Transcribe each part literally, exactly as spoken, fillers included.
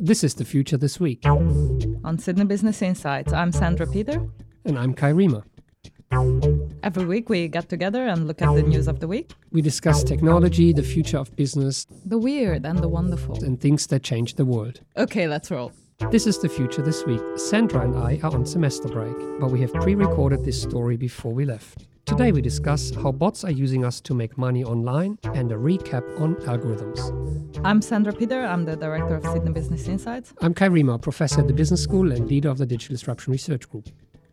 This is The Future This Week. On Sydney Business Insights, I'm Sandra Peter. And I'm Kai Riemer. Every week we get together and look at the news of the week. We discuss technology, the future of business, the weird and the wonderful, and things that change the world. Okay, let's roll. This is The Future This Week. Sandra and I are on semester break, but we have pre-recorded this story before we left. Today we discuss how bots are using us to make money online and a recap on algorithms. I'm Sandra Peter. I'm the director of Sydney Business Insights. I'm Kai Riemer, professor at the Business School and leader of the Digital Disruption Research Group.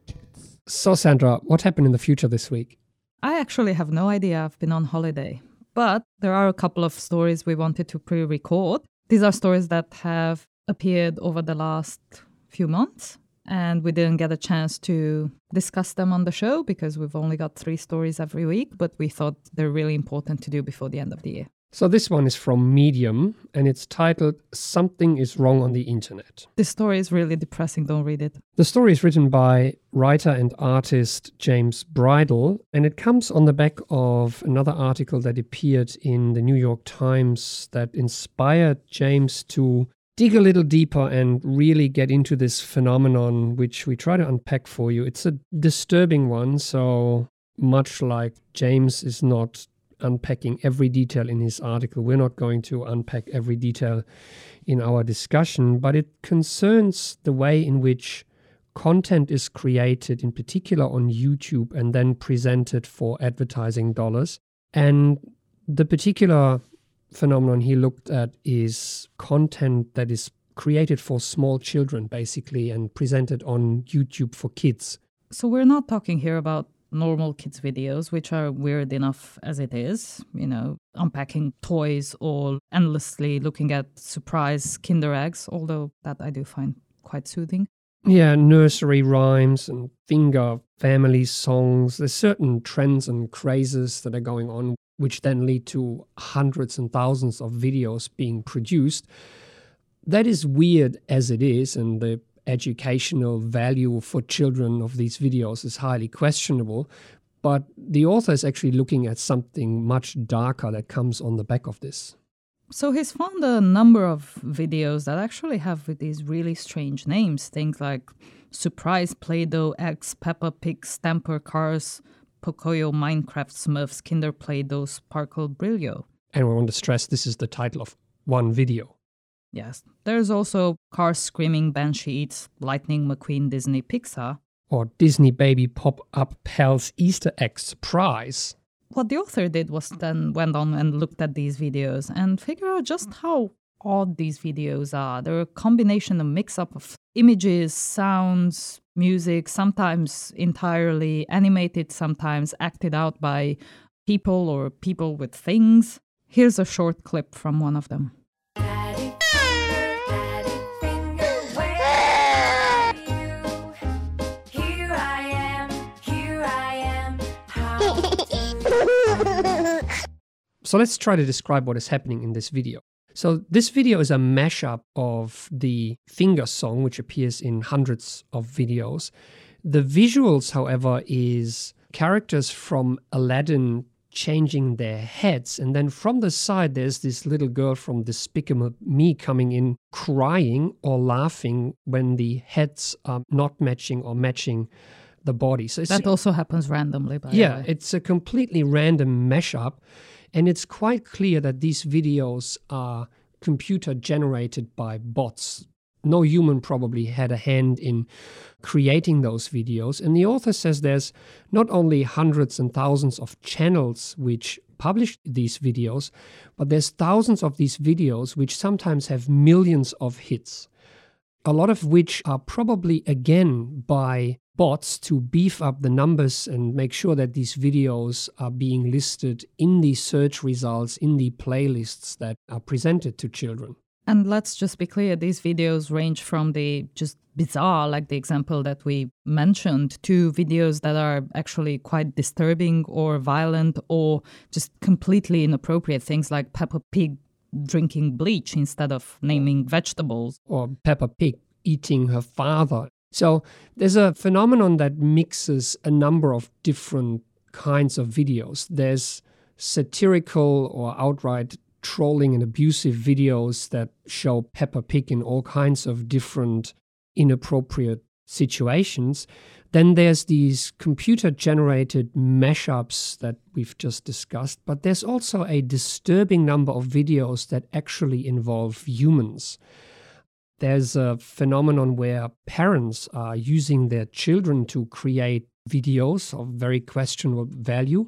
So Sandra, what happened in the future this week? I actually have no idea. I've been on holiday. But there are a couple of stories we wanted to pre-record. These are stories that have appeared over the last few months. And we didn't get a chance to discuss them on the show because we've only got three stories every week, but we thought they're really important to do before the end of the year. So this one is from Medium, and it's titled, Something is Wrong on the Internet. This story is really depressing. Don't read it. The story is written by writer and artist James Bridle, and it comes on the back of another article that appeared in the New York Times that inspired James to dig a little deeper and really get into this phenomenon, which we try to unpack for you. It's a disturbing one, so much like James is not unpacking every detail in his article, we're not going to unpack every detail in our discussion, but it concerns the way in which content is created, in particular on YouTube, and then presented for advertising dollars. And the particular phenomenon he looked at is content that is created for small children, basically, and presented on YouTube for kids. So we're not talking here about normal kids videos, which are weird enough as it is, you know, unpacking toys or endlessly looking at surprise Kinder eggs, although that I do find quite soothing. Yeah, nursery rhymes and finger family songs. There's certain trends and crazes that are going on, which then lead to hundreds and thousands of videos being produced. That is weird as it is, and the educational value for children of these videos is highly questionable. But the author is actually looking at something much darker that comes on the back of this. So he's found a number of videos that actually have these really strange names, things like Surprise Play-Doh X, Peppa Pig, Stamper Cars, Pocoyo, Minecraft, Smurfs, Kinder Play-Doh, Sparkle, Brillo. And we want to stress this is the title of one video. Yes. There's also Cars Screaming, Banshee Eats, Lightning McQueen, Disney, Pixar. Or Disney Baby Pop-Up Pals Easter Egg Surprise. What the author did was then went on and looked at these videos and figured out just how odd these videos are. They're a combination, a mix-up of images, sounds, music, sometimes entirely animated, sometimes acted out by people or people with things. Here's a short clip from one of them. Daddy, Daddy finger, where are you? Here I am, here I am, how So let's try to describe what is happening in this video. So this video is a mashup of the Finger song, which appears in hundreds of videos. The visuals, however, is characters from Aladdin changing their heads. And then from the side, there's this little girl from Despicable Me coming in crying or laughing when the heads are not matching or matching the body. So that also happens randomly, by yeah, the way. It's a completely random mashup. And it's quite clear that these videos are computer generated by bots. No human probably had a hand in creating those videos. And the author says there's not only hundreds and thousands of channels which publish these videos, but there's thousands of these videos which sometimes have millions of hits. A lot of which are probably, again, by bots to beef up the numbers and make sure that these videos are being listed in the search results, in the playlists that are presented to children. And let's just be clear, these videos range from the just bizarre, like the example that we mentioned, to videos that are actually quite disturbing or violent or just completely inappropriate, things like Peppa Pig drinking bleach instead of naming vegetables. Or Peppa Pig eating her father. So there's a phenomenon that mixes a number of different kinds of videos. There's satirical or outright trolling and abusive videos that show Peppa Pig in all kinds of different inappropriate situations. Then there's these computer-generated mashups that we've just discussed, but there's also a disturbing number of videos that actually involve humans. There's a phenomenon where parents are using their children to create videos of very questionable value,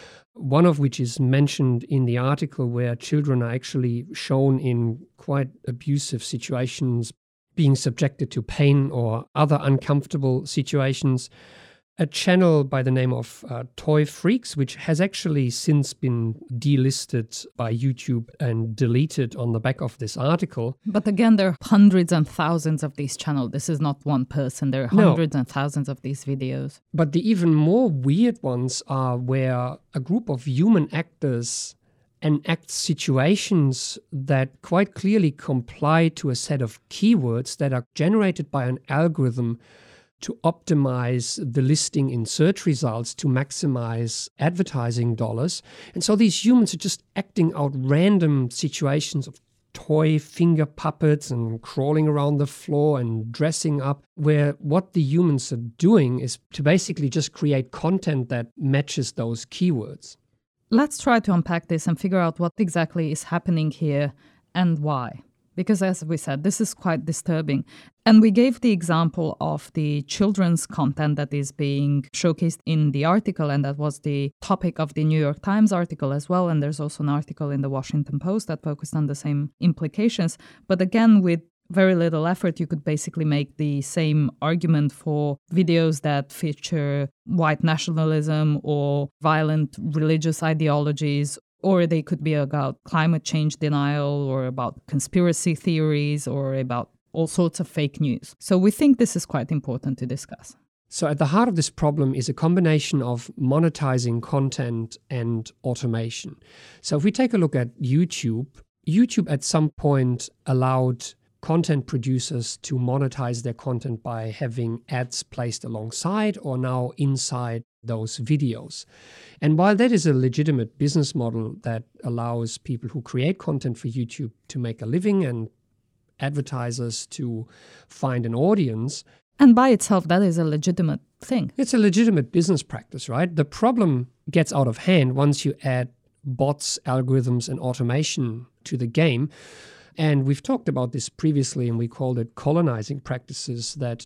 one of which is mentioned in the article where children are actually shown in quite abusive situations, being subjected to pain or other uncomfortable situations. A channel by the name of uh, Toy Freaks, which has actually since been delisted by YouTube and deleted on the back of this article. But again, there are hundreds and thousands of these channels. This is not one person. There are hundreds no. and thousands of these videos. But the even more weird ones are where a group of human actors enact situations that quite clearly comply to a set of keywords that are generated by an algorithm to optimize the listing in search results to maximize advertising dollars. And so these humans are just acting out random situations of toy finger puppets and crawling around the floor and dressing up, where what the humans are doing is to basically just create content that matches those keywords. Let's try to unpack this and figure out what exactly is happening here and why. Because as we said, this is quite disturbing. And we gave the example of the children's content that is being showcased in the article, and that was the topic of the New York Times article as well. And there's also an article in the Washington Post that focused on the same implications. But again, with very little effort, you could basically make the same argument for videos that feature white nationalism or violent religious ideologies, or they could be about climate change denial or about conspiracy theories or about all sorts of fake news. So we think this is quite important to discuss. So at the heart of this problem is a combination of monetizing content and automation. So if we take a look at YouTube, YouTube at some point allowed content producers to monetize their content by having ads placed alongside or now inside those videos. And while that is a legitimate business model that allows people who create content for YouTube to make a living and advertisers to find an audience. And by itself, that is a legitimate thing. It's a legitimate business practice, right? The problem gets out of hand once you add bots, algorithms, and automation to the game. And we've talked about this previously, and we called it colonizing practices that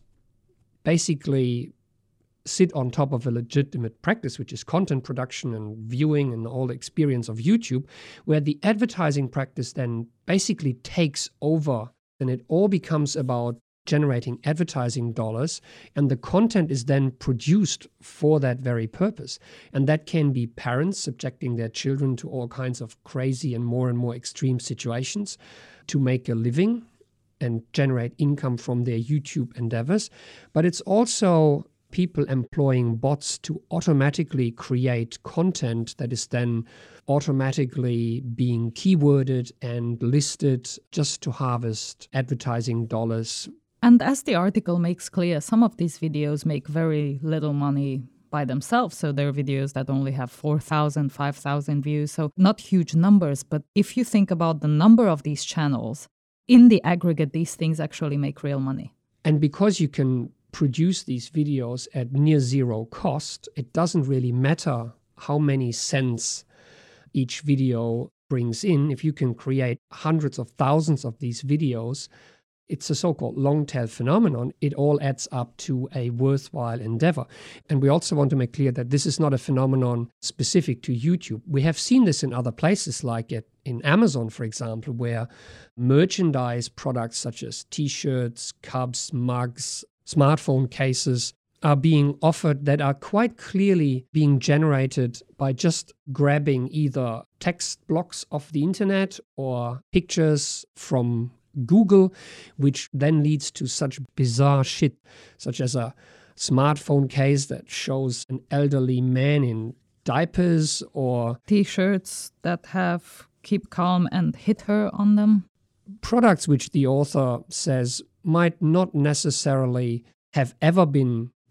basically sit on top of a legitimate practice, which is content production and viewing and all the experience of YouTube, where the advertising practice then basically takes over, and it all becomes about generating advertising dollars, and the content is then produced for that very purpose. And that can be parents subjecting their children to all kinds of crazy and more and more extreme situations to make a living and generate income from their YouTube endeavors. But it's also people employing bots to automatically create content that is then automatically being keyworded and listed just to harvest advertising dollars. And as the article makes clear, some of these videos make very little money by themselves. So there are videos that only have four thousand, five thousand views. So not huge numbers. But if you think about the number of these channels, in the aggregate, these things actually make real money. And because you can produce these videos at near zero cost, it doesn't really matter how many cents each video brings in. If you can create hundreds of thousands of these videos, it's a so-called long tail phenomenon. It all adds up to a worthwhile endeavor. And we also want to make clear that this is not a phenomenon specific to YouTube. We have seen this in other places, like it in Amazon, for example, where merchandise products such as t-shirts, cups, mugs, smartphone cases are being offered that are quite clearly being generated by just grabbing either text blocks off the internet or pictures from Google, which then leads to such bizarre shit, such as a smartphone case that shows an elderly man in diapers, or t-shirts that have "Keep Calm and Hit Her" on them. Products which the author says might not necessarily have ever been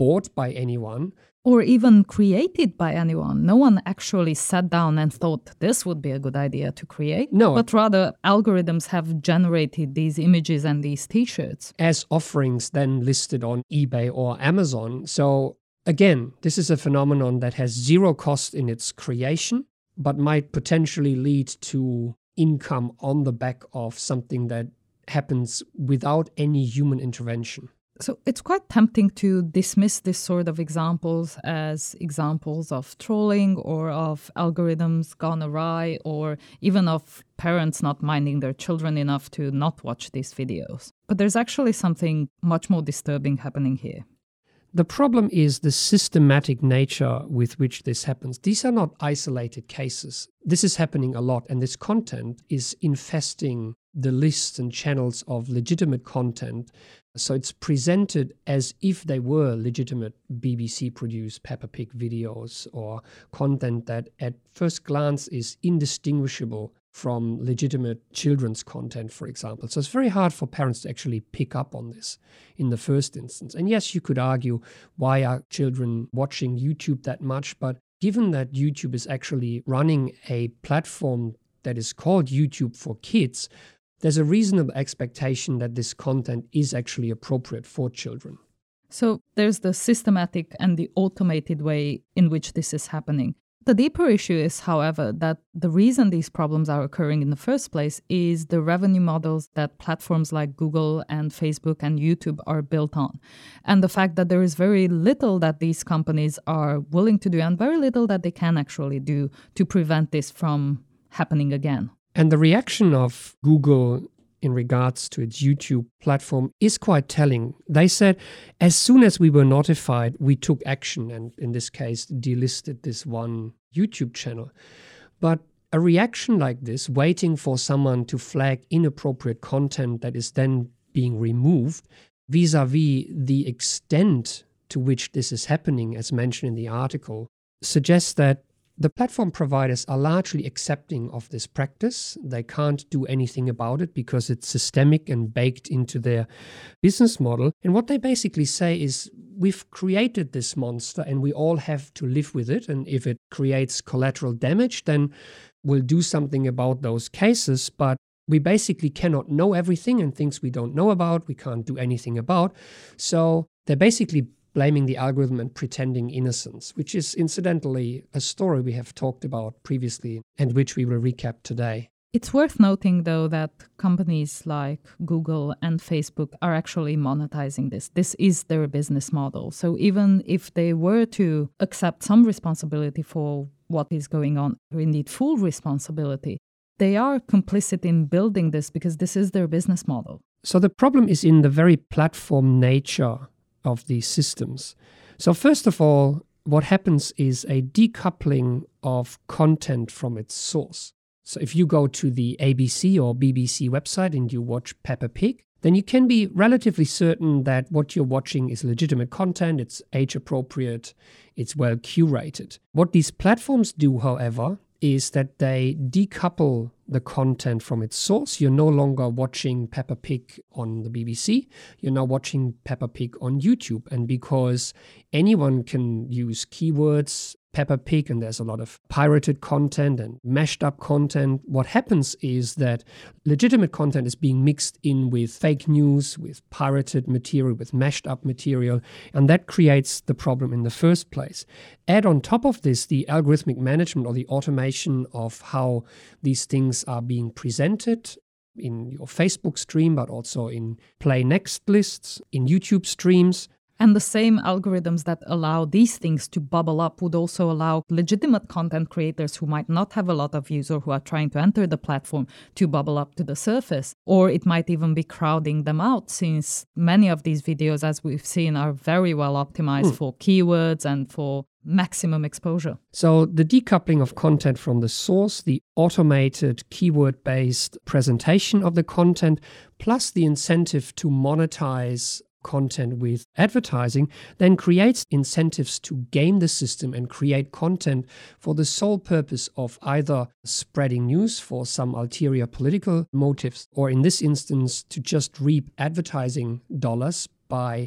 bought by anyone. Or even created by anyone. No one actually sat down and thought this would be a good idea to create. No. But rather, algorithms have generated these images and these t-shirts. As offerings then listed on eBay or Amazon. So again, this is a phenomenon that has zero cost in its creation, but might potentially lead to income on the back of something that happens without any human intervention. So it's quite tempting to dismiss this sort of examples as examples of trolling or of algorithms gone awry or even of parents not minding their children enough to not watch these videos. But there's actually something much more disturbing happening here. The problem is the systematic nature with which this happens. These are not isolated cases. This is happening a lot, and this content is infesting the lists and channels of legitimate content. So it's presented as if they were legitimate B B C-produced Peppa Pig videos or content that at first glance is indistinguishable from legitimate children's content, for example. So it's very hard for parents to actually pick up on this in the first instance. And yes, you could argue, why are children watching YouTube that much? But given that YouTube is actually running a platform that is called YouTube for Kids, there's a reasonable expectation that this content is actually appropriate for children. So there's the systematic and the automated way in which this is happening. The deeper issue is, however, that the reason these problems are occurring in the first place is the revenue models that platforms like Google and Facebook and YouTube are built on. And the fact that there is very little that these companies are willing to do and very little that they can actually do to prevent this from happening again. And the reaction of Google in regards to its YouTube platform is quite telling. They said, as soon as we were notified, we took action and in this case delisted this one YouTube channel. But a reaction like this, waiting for someone to flag inappropriate content that is then being removed, vis-a-vis the extent to which this is happening, as mentioned in the article, suggests that the platform providers are largely accepting of this practice. They can't do anything about it because it's systemic and baked into their business model. And what they basically say is, we've created this monster and we all have to live with it. And if it creates collateral damage, then we'll do something about those cases. But we basically cannot know everything, and things we don't know about, we can't do anything about. So they're basically blaming the algorithm and pretending innocence, which is incidentally a story we have talked about previously and which we will recap today. It's worth noting, though, that companies like Google and Facebook are actually monetizing this. This is their business model. So even if they were to accept some responsibility for what is going on, or indeed full responsibility, they are complicit in building this because this is their business model. So the problem is in the very platform nature of these systems. So first of all, what happens is a decoupling of content from its source. So if you go to the A B C or B B C website and you watch Peppa Pig, then you can be relatively certain that what you're watching is legitimate content, it's age appropriate, it's well curated. What these platforms do, however, is that they decouple the content from its source. You're no longer watching Peppa Pig on the B B C, you're now watching Peppa Pig on YouTube. And because anyone can use keywords, Peppa Pig, and there's a lot of pirated content and mashed up content, what happens is that legitimate content is being mixed in with fake news, with pirated material, with mashed up material, and that creates the problem in the first place. Add on top of this the algorithmic management or the automation of how these things are being presented in your Facebook stream, but also in Play Next lists, in YouTube streams. And the same algorithms that allow these things to bubble up would also allow legitimate content creators who might not have a lot of views or who are trying to enter the platform to bubble up to the surface. Or it might even be crowding them out, since many of these videos, as we've seen, are very well optimized mm. for keywords and for maximum exposure. So the decoupling of content from the source, the automated keyword-based presentation of the content, plus the incentive to monetize content with advertising, then creates incentives to game the system and create content for the sole purpose of either spreading news for some ulterior political motives, or in this instance, to just reap advertising dollars by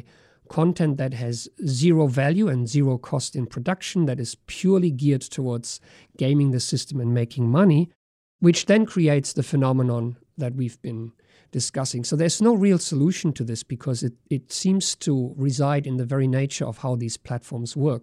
content that has zero value and zero cost in production, that is purely geared towards gaming the system and making money, which then creates the phenomenon that we've been discussing. So there's no real solution to this because it, it seems to reside in the very nature of how these platforms work.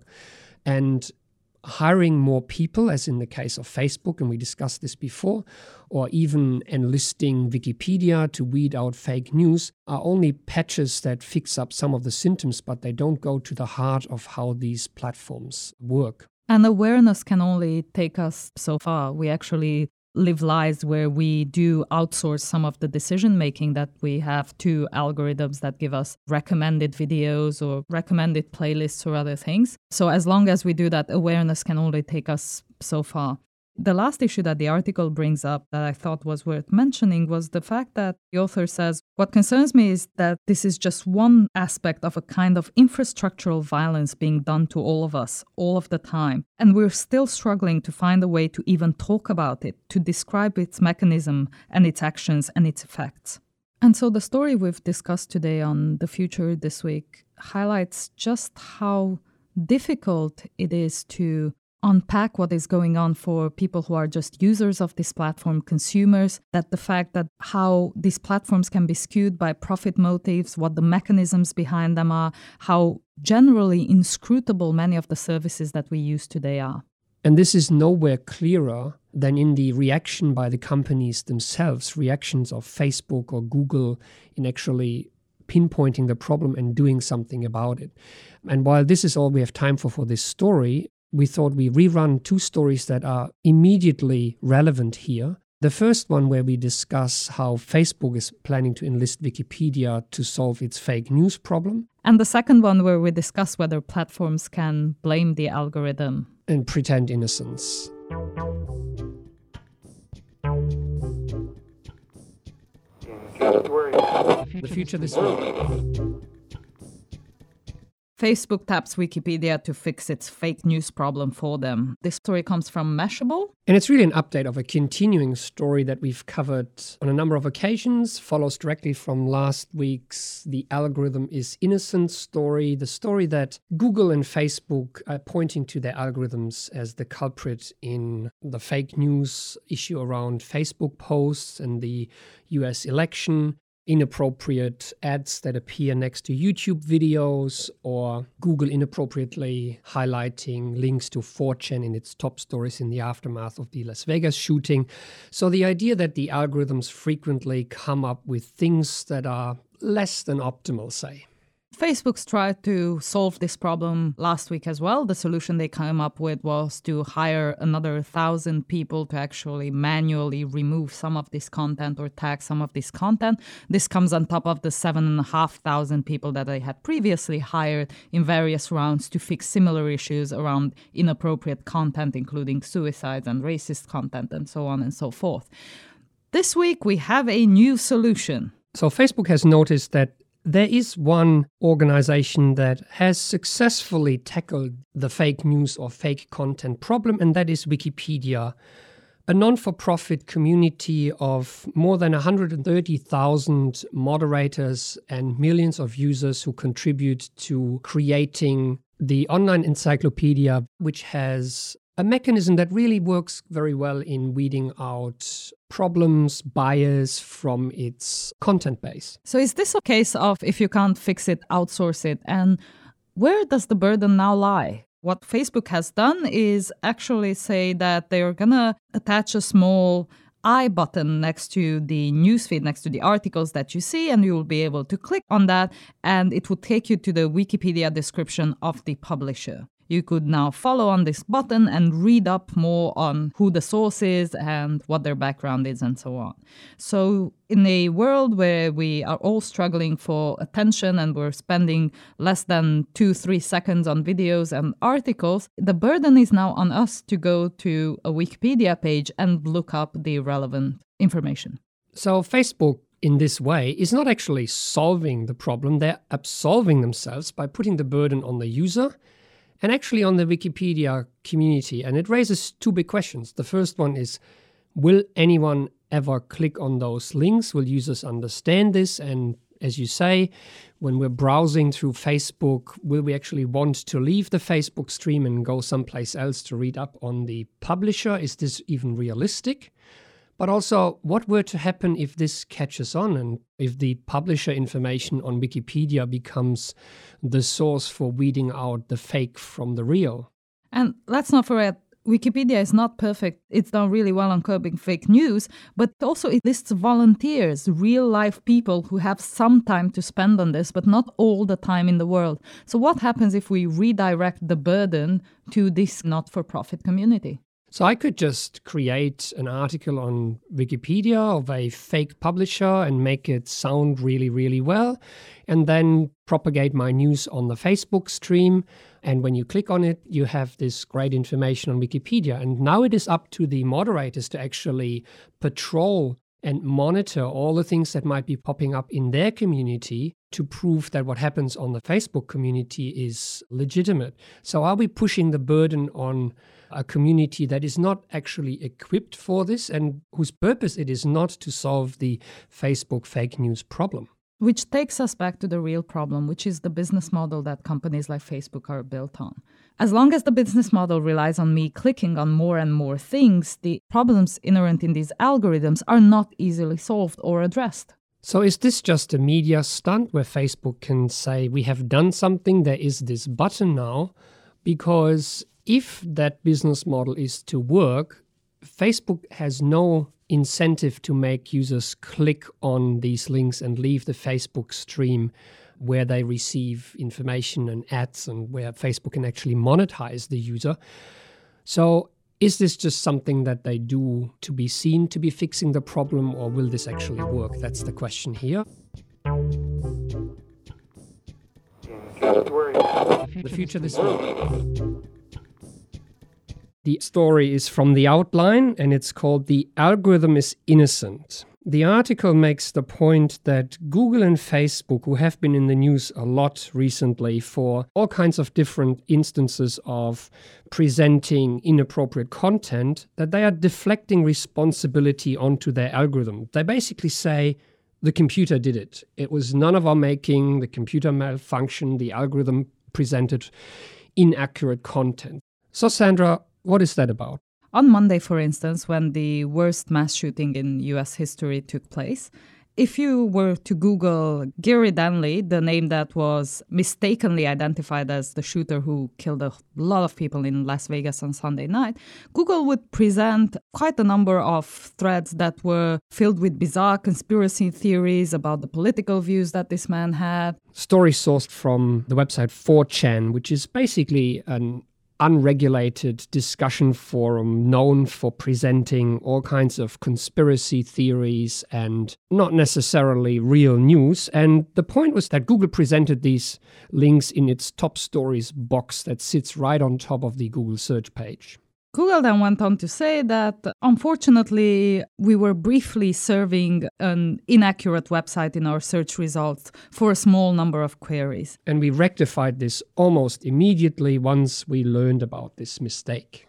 And hiring more people, as in the case of Facebook, and we discussed this before, or even enlisting Wikipedia to weed out fake news, are only patches that fix up some of the symptoms, but they don't go to the heart of how these platforms work. And awareness can only take us so far. We actually live lives where we do outsource some of the decision making that we have to algorithms that give us recommended videos or recommended playlists or other things. So as long as we do that, awareness can only take us so far. The last issue that the article brings up that I thought was worth mentioning was the fact that the author says, what concerns me is that this is just one aspect of a kind of infrastructural violence being done to all of us, all of the time. And we're still struggling to find a way to even talk about it, to describe its mechanism and its actions and its effects. And so the story we've discussed today on The Future this week highlights just how difficult it is to unpack what is going on for people who are just users of this platform, consumers, that the fact that how these platforms can be skewed by profit motives, what the mechanisms behind them are, how generally inscrutable many of the services that we use today are. And this is nowhere clearer than in the reaction by the companies themselves, reactions of Facebook or Google in actually pinpointing the problem and doing something about it. And while this is all we have time for for this story, we thought we rerun two stories that are immediately relevant here. The first one where we discuss how Facebook is planning to enlist Wikipedia to solve its fake news problem. And the second one where we discuss whether platforms can blame the algorithm and pretend innocence. The Future this week. Facebook taps Wikipedia to fix its fake news problem for them. This story comes from Mashable. And it's really an update of a continuing story that we've covered on a number of occasions, follows directly from last week's The Algorithm is Innocent story, the story that Google and Facebook are pointing to their algorithms as the culprit in the fake news issue around Facebook posts and the U S election. Inappropriate ads that appear next to YouTube videos, or Google inappropriately highlighting links to four chan in its top stories in the aftermath of the Las Vegas shooting. So the idea that the algorithms frequently come up with things that are less than optimal, say. Facebook's tried to solve this problem last week as well. The solution they came up with was to hire another thousand people to actually manually remove some of this content or tag some of this content. This comes on top of the seven and a half thousand people that they had previously hired in various rounds to fix similar issues around inappropriate content, including suicides and racist content and so on and so forth. This week, we have a new solution. So Facebook has noticed that there is one organization that has successfully tackled the fake news or fake content problem, and that is Wikipedia, a non-for-profit community of more than one hundred thirty thousand moderators and millions of users who contribute to creating the online encyclopedia, which has a mechanism that really works very well in weeding out problems, bias from its content base. So is this a case of if you can't fix it, outsource it? And where does the burden now lie? What Facebook has done is actually say that they're going to attach a small I button next to the newsfeed, next to the articles that you see, and you will be able to click on that, and it will take you to the Wikipedia description of the publisher. You could now follow on this button and read up more on who the source is and what their background is and so on. So in a world where we are all struggling for attention and we're spending less than two, three seconds on videos and articles, the burden is now on us to go to a Wikipedia page and look up the relevant information. So Facebook, in this way, is not actually solving the problem. They're absolving themselves by putting the burden on the user and actually on the Wikipedia community. And it raises two big questions. The first one is, will anyone ever click on those links? Will users understand this and as you say, when we're browsing through Facebook, will we actually want to leave the Facebook stream and go someplace else to read up on the publisher? Is this even realistic? But also, what were to happen if this catches on and if the publisher information on Wikipedia becomes the source for weeding out the fake from the real? And let's not forget, Wikipedia is not perfect. It's done really well on curbing fake news, but also it lists volunteers, real-life people who have some time to spend on this, but not all the time in the world. So what happens if we redirect the burden to this not-for-profit community? So I could just create an article on Wikipedia of a fake publisher and make it sound really, really well, and then propagate my news on the Facebook stream. And when you click on it, you have this great information on Wikipedia. And now it is up to the moderators to actually patrol and monitor all the things that might be popping up in their community to prove that what happens on the Facebook community is legitimate. So are we pushing the burden on a community that is not actually equipped for this and whose purpose it is not to solve the Facebook fake news problem? Which takes us back to the real problem, which is the business model that companies like Facebook are built on. As long as the business model relies on me clicking on more and more things, the problems inherent in these algorithms are not easily solved or addressed. So is this just a media stunt where Facebook can say, we have done something, there is this button now? Because if that business model is to work, Facebook has no incentive to make users click on these links and leave the Facebook stream where they receive information and ads and where Facebook can actually monetize the user. So is this just something that they do to be seen to be fixing the problem, or will this actually work? That's the question here. The future this week. The story is from The Outline, and it's called "The Algorithm is Innocent." The article makes the point that Google and Facebook, who have been in the news a lot recently for all kinds of different instances of presenting inappropriate content, that they are deflecting responsibility onto their algorithm. They basically say, the computer did it. It was none of our making, the computer malfunctioned, the algorithm presented inaccurate content. So Sandra, what is that about? On Monday, for instance, when the worst mass shooting in U S history took place, if you were to Google Gary Danley, the name that was mistakenly identified as the shooter who killed a lot of people in Las Vegas on Sunday night, Google would present quite a number of threads that were filled with bizarre conspiracy theories about the political views that this man had. Story sourced from the website four chan, which is basically an unregulated discussion forum known for presenting all kinds of conspiracy theories and not necessarily real news. And the point was that Google presented these links in its top stories box that sits right on top of the Google search page. Google then went on to say that, unfortunately, we were briefly serving an inaccurate website in our search results for a small number of queries. And we rectified this almost immediately once we learned about this mistake.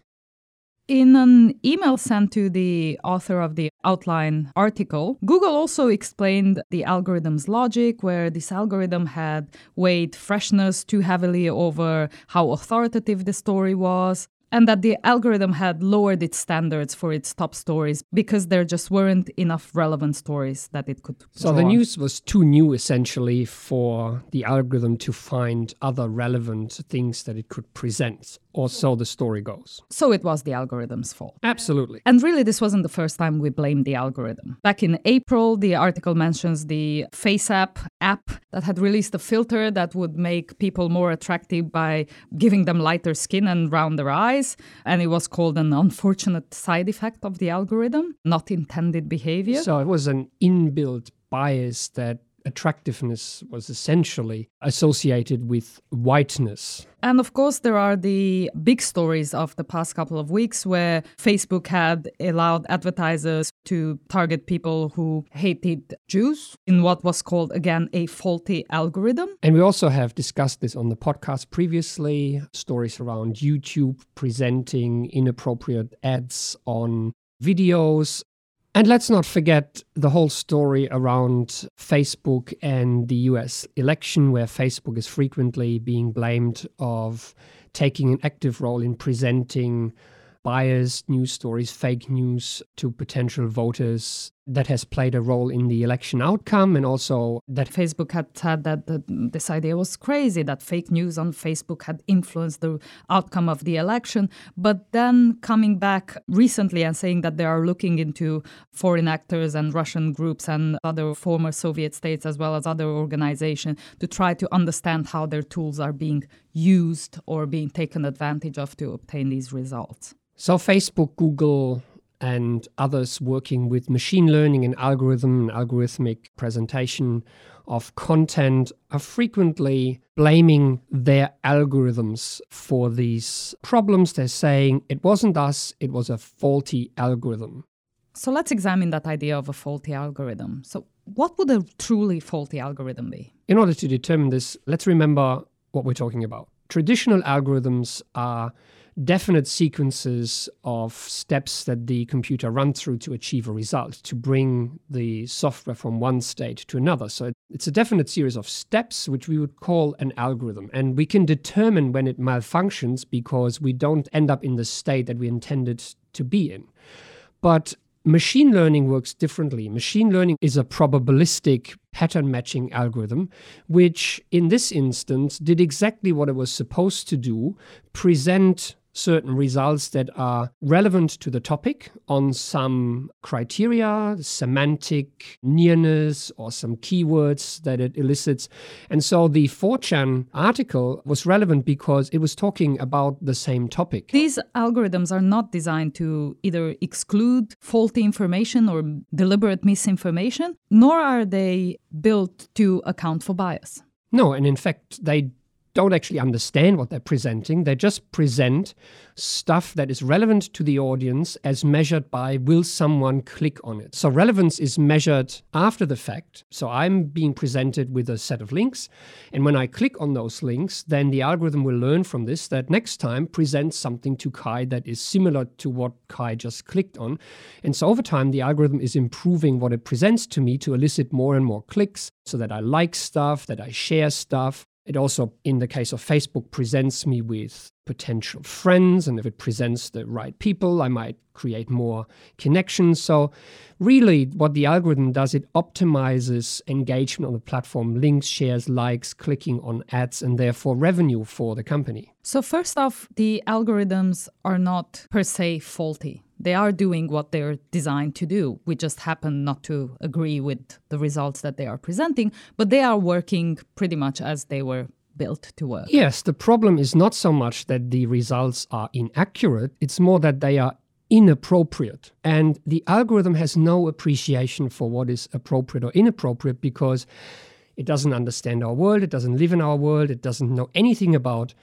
In an email sent to the author of the Outline article, Google also explained the algorithm's logic, where this algorithm had weighed freshness too heavily over how authoritative the story was, and that the algorithm had lowered its standards for its top stories because there just weren't enough relevant stories that it could So the news was too new, essentially, for the algorithm to find other relevant things that it could present, or so the story goes. So it was the algorithm's fault. Absolutely. And really, this wasn't the first time we blamed the algorithm. Back in April, the article mentions the FaceApp app that had released a filter that would make people more attractive by giving them lighter skin and rounder eyes. And it was called an unfortunate side effect of the algorithm, not intended behavior. So it was an inbuilt bias that attractiveness was essentially associated with whiteness. And of course, there are the big stories of the past couple of weeks where Facebook had allowed advertisers to target people who hated Jews in what was called, again, a faulty algorithm. And we also have discussed this on the podcast previously, stories around YouTube presenting inappropriate ads on videos. And let's not forget the whole story around Facebook and the U S election, where Facebook is frequently being blamed of taking an active role in presenting biased news stories, fake news to potential voters. That has played a role in the election outcome, and also that Facebook had said that the, this idea was crazy, that fake news on Facebook had influenced the outcome of the election. But then coming back recently and saying that they are looking into foreign actors and Russian groups and other former Soviet states as well as other organizations to try to understand how their tools are being used or being taken advantage of to obtain these results. So Facebook, Google, and others working with machine learning and algorithm and algorithmic presentation of content are frequently blaming their algorithms for these problems. They're saying it wasn't us, it was a faulty algorithm. So let's examine that idea of a faulty algorithm. So what would a truly faulty algorithm be? In order to determine this, let's remember what we're talking about. Traditional algorithms are definite sequences of steps that the computer runs through to achieve a result, to bring the software from one state to another. So it's a definite series of steps, which we would call an algorithm. And we can determine when it malfunctions because we don't end up in the state that we intended to be in. But machine learning works differently. Machine learning is a probabilistic pattern matching algorithm, which in this instance did exactly what it was supposed to do, present certain results that are relevant to the topic on some criteria, semantic nearness, or some keywords that it elicits. And so the four chan article was relevant because it was talking about the same topic. These algorithms are not designed to either exclude faulty information or deliberate misinformation, nor are they built to account for bias. No, and in fact, they don't actually understand what they're presenting. They just present stuff that is relevant to the audience as measured by will someone click on it. So relevance is measured after the fact. So I'm being presented with a set of links. And when I click on those links, then the algorithm will learn from this that next time presents something to Kai that is similar to what Kai just clicked on. And so over time, the algorithm is improving what it presents to me to elicit more and more clicks so that I like stuff, that I share stuff. It also, in the case of Facebook, presents me with potential friends. And if it presents the right people, I might create more connections. So really what the algorithm does, it optimizes engagement on the platform, links, shares, likes, clicking on ads, and therefore revenue for the company. So first off, the algorithms are not per se faulty. They are doing what they're designed to do. We just happen not to agree with the results that they are presenting, but they are working pretty much as they were built to work. Yes, the problem is not so much that the results are inaccurate, it's more that they are inappropriate. And the algorithm has no appreciation for what is appropriate or inappropriate because it doesn't understand our world, it doesn't live in our world, it doesn't know anything about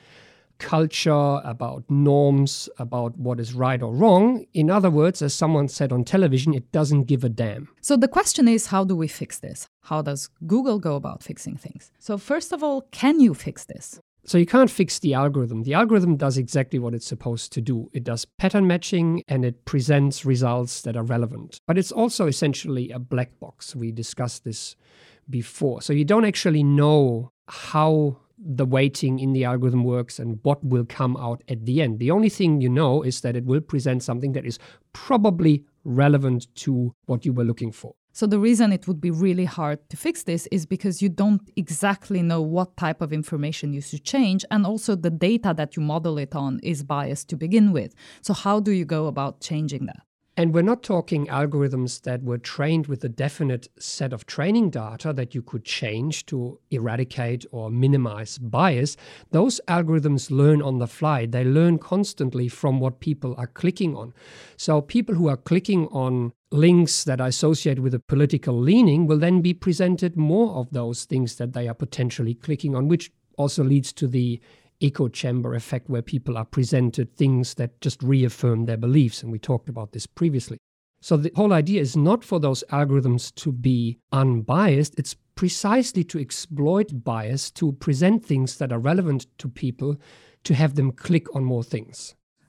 culture, about norms, about what is right or wrong. In other words, as someone said on television, it doesn't give a damn. So the question is, how do we fix this? How does Google go about fixing things? So first of all, can you fix this? So you can't fix the algorithm. The algorithm does exactly what it's supposed to do. It does pattern matching and it presents results that are relevant. But it's also essentially a black box. We discussed this before. So you don't actually know how the weighting in the algorithm works and what will come out at the end. The only thing you know is that it will present something that is probably relevant to what you were looking for. So the reason it would be really hard to fix this is because you don't exactly know what type of information you should change, and also the data that you model it on is biased to begin with. So how do you go about changing that? And we're not talking algorithms that were trained with a definite set of training data that you could change to eradicate or minimize bias. Those algorithms learn on the fly. They learn constantly from what people are clicking on. So people who are clicking on links that are associated with a political leaning will then be presented more of those things that they are potentially clicking on, which also leads to the echo chamber effect where people are presented things that just reaffirm their beliefs. And we talked about this previously. So the whole idea is not for those algorithms to be unbiased. It's precisely to exploit bias, to present things that are relevant to people, to have them click on more things.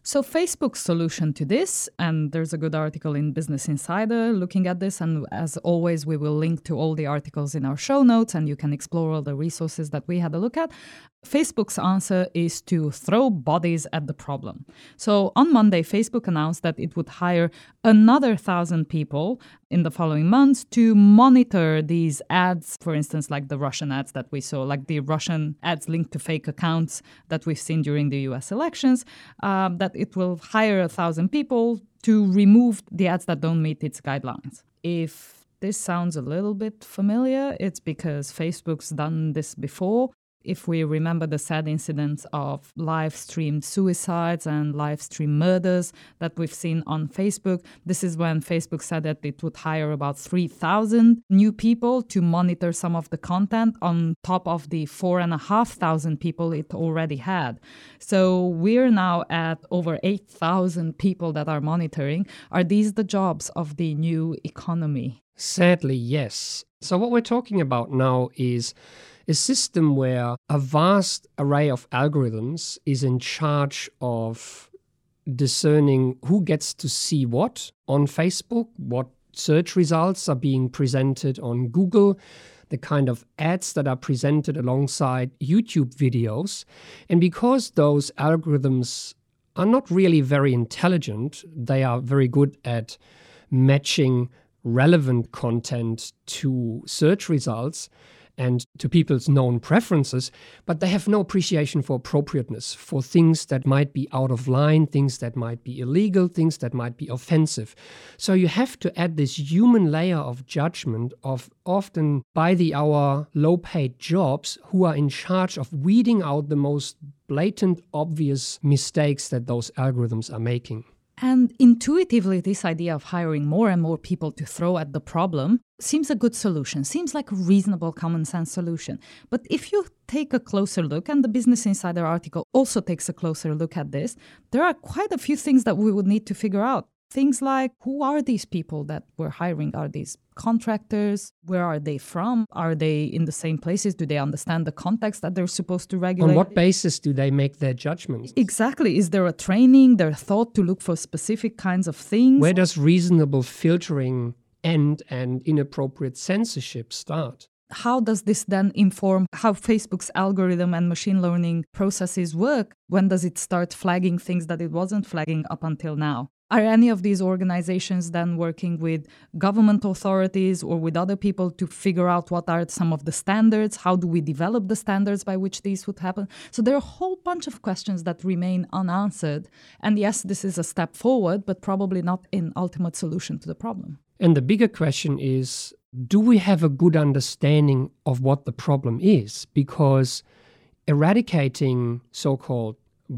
So Facebook's solution to this, and there's a good article in Business Insider looking at this, and as always, we will link to all the articles in our show notes, and you can explore all the resources that we had a look at. Facebook's answer is to throw bodies at the problem. So on Monday, Facebook announced that it would hire another thousand people in the following months to monitor these ads, for instance, like the Russian ads that we saw, like the Russian ads linked to fake accounts that we've seen during the U S elections, um, that it will hire a thousand people to remove the ads that don't meet its guidelines. If this sounds a little bit familiar, it's because Facebook's done this before. If we remember the sad incidents of live-streamed suicides and live-streamed murders that we've seen on Facebook, this is when Facebook said that it would hire about three thousand new people to monitor some of the content on top of the four thousand five hundred people it already had. So we're now at over eight thousand people that are monitoring. Are these the jobs of the new economy? Sadly, yes. So what we're talking about now is a system where a vast array of algorithms is in charge of discerning who gets to see what on Facebook, what search results are being presented on Google, the kind of ads that are presented alongside YouTube videos. And because those algorithms are not really very intelligent, they are very good at matching relevant content to search results and to people's known preferences, but they have no appreciation for appropriateness, for things that might be out of line, things that might be illegal, things that might be offensive. So you have to add this human layer of judgment of often by-the-hour, low-paid jobs who are in charge of weeding out the most blatant, obvious mistakes that those algorithms are making. And intuitively, this idea of hiring more and more people to throw at the problem seems a good solution, seems like a reasonable common sense solution. But if you take a closer look, and the Business Insider article also takes a closer look at this, there are quite a few things that we would need to figure out. Things like, who are these people that we're hiring? Are these contractors? Where are they from? Are they in the same places? Do they understand the context that they're supposed to regulate? On what basis do they make their judgments? Exactly. Is there a training? They're taught to look for specific kinds of things? Where does reasonable filtering end and inappropriate censorship start? How does this then inform how Facebook's algorithm and machine learning processes work? When does it start flagging things that it wasn't flagging up until now? Are any of these organizations then working with government authorities or with other people to figure out what are some of the standards? How do we develop the standards by which these would happen? So there are a whole bunch of questions that remain unanswered. And yes, this is a step forward, but probably not an ultimate solution to the problem. And the bigger question is, do we have a good understanding of what the problem is? Because eradicating so-called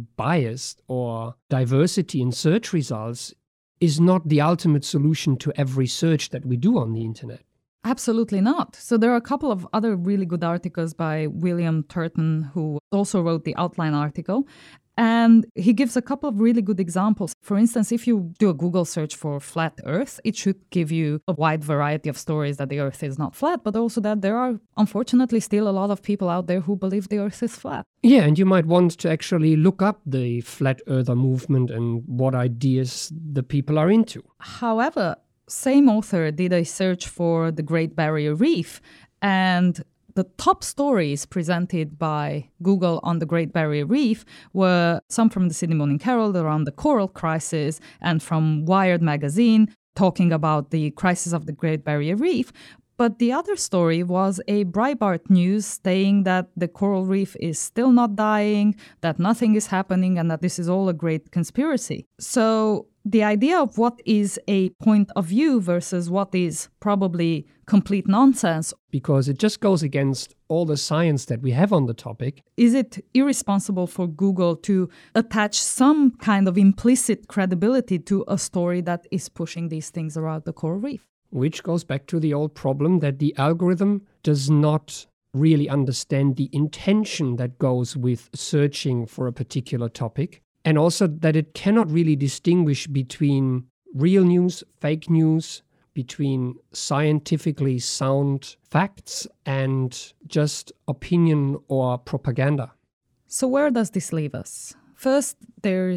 bias or diversity in search results is not the ultimate solution to every search that we do on the internet. Absolutely not. So there are a couple of other really good articles by William Turton, who also wrote the outline article. And he gives a couple of really good examples. For instance, if you do a Google search for flat Earth, it should give you a wide variety of stories that the Earth is not flat, but also that there are, unfortunately, still a lot of people out there who believe the Earth is flat. Yeah, and you might want to actually look up the flat earther movement and what ideas the people are into. However, same author did a search for the Great Barrier Reef, and the top stories presented by Google on the Great Barrier Reef were some from the Sydney Morning Herald around the coral crisis and from Wired magazine talking about the crisis of the Great Barrier Reef. But the other story was a Breitbart News saying that the coral reef is still not dying, that nothing is happening, and that this is all a great conspiracy. So the idea of what is a point of view versus what is probably complete nonsense. Because it just goes against all the science that we have on the topic. Is it irresponsible for Google to attach some kind of implicit credibility to a story that is pushing these things around the coral reef? Which goes back to the old problem that the algorithm does not really understand the intention that goes with searching for a particular topic. And also that it cannot really distinguish between real news, fake news, between scientifically sound facts and just opinion or propaganda. So where does this leave us? First, there's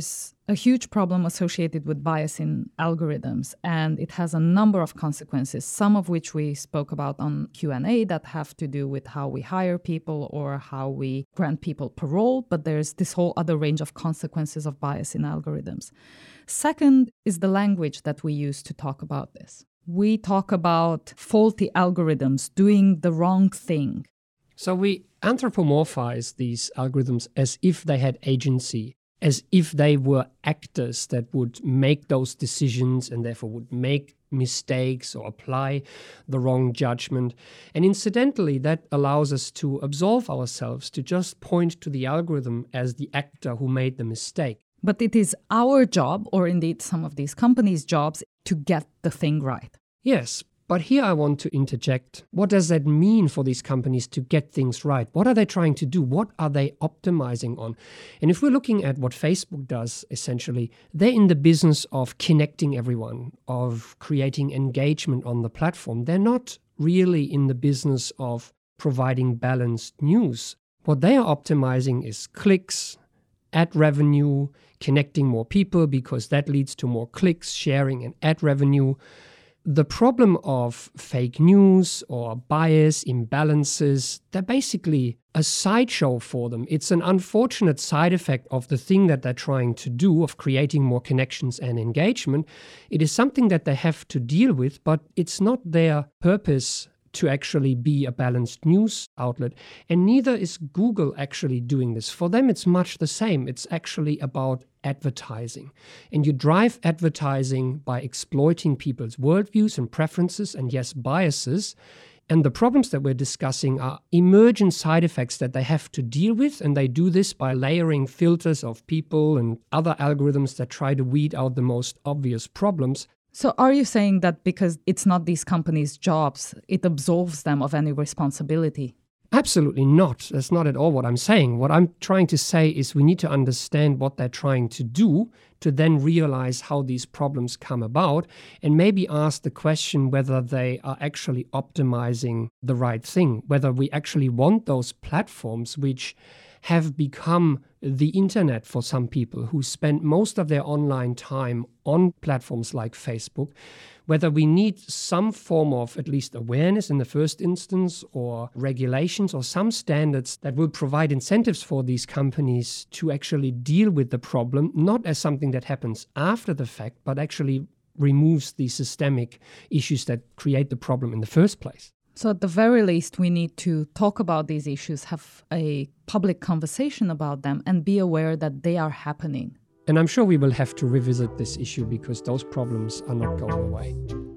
a huge problem associated with bias in algorithms, and it has a number of consequences, some of which we spoke about on Q and A that have to do with how we hire people or how we grant people parole, but there's this whole other range of consequences of bias in algorithms. Second is the language that we use to talk about this. We talk about faulty algorithms doing the wrong thing. So we anthropomorphize these algorithms as if they had agency, as if they were actors that would make those decisions and therefore would make mistakes or apply the wrong judgment. And incidentally, that allows us to absolve ourselves, to just point to the algorithm as the actor who made the mistake. But it is our job, or indeed some of these companies' jobs, to get the thing right. Yes. But here I want to interject. What does that mean for these companies to get things right? What are they trying to do? What are they optimizing on? And if we're looking at what Facebook does, essentially, they're in the business of connecting everyone, of creating engagement on the platform. They're not really in the business of providing balanced news. What they are optimizing is clicks, ad revenue, connecting more people because that leads to more clicks, sharing, and ad revenue. The problem of fake news or bias, imbalances, they're basically a sideshow for them. It's an unfortunate side effect of the thing that they're trying to do, of creating more connections and engagement. It is something that they have to deal with, but it's not their purpose to actually be a balanced news outlet. And neither is Google actually doing this. For them, it's much the same. It's actually about advertising. And you drive advertising by exploiting people's worldviews and preferences and, yes, biases. And the problems that we're discussing are emergent side effects that they have to deal with. And they do this by layering filters of people and other algorithms that try to weed out the most obvious problems. So are you saying that because it's not these companies' jobs, it absolves them of any responsibility? Absolutely not. That's not at all what I'm saying. What I'm trying to say is we need to understand what they're trying to do to then realize how these problems come about and maybe ask the question whether they are actually optimizing the right thing, whether we actually want those platforms which have become the internet for some people who spend most of their online time on platforms like Facebook, whether we need some form of at least awareness in the first instance or regulations or some standards that will provide incentives for these companies to actually deal with the problem, not as something that happens after the fact, but actually removes the systemic issues that create the problem in the first place. So at the very least, we need to talk about these issues, have a public conversation about them, and be aware that they are happening. And I'm sure we will have to revisit this issue because those problems are not going away.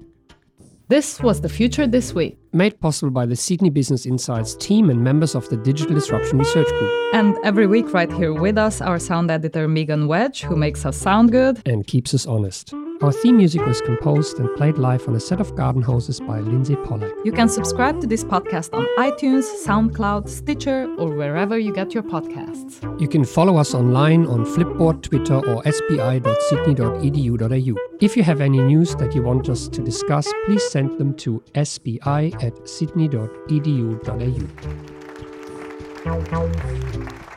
This was The Future This Week. Made possible by the Sydney Business Insights team and members of the Digital Disruption Research Group. And every week right here with us, our sound editor Megan Wedge, who makes us sound good. And keeps us honest. Our theme music was composed and played live on a set of garden hoses by Lindsay Pollack. You can subscribe to this podcast on iTunes, SoundCloud, Stitcher, or wherever you get your podcasts. You can follow us online on Flipboard, Twitter, or s b i dot sydney dot e d u dot a u. If you have any news that you want us to discuss, please send them to s b i at sydney dot e d u dot a u.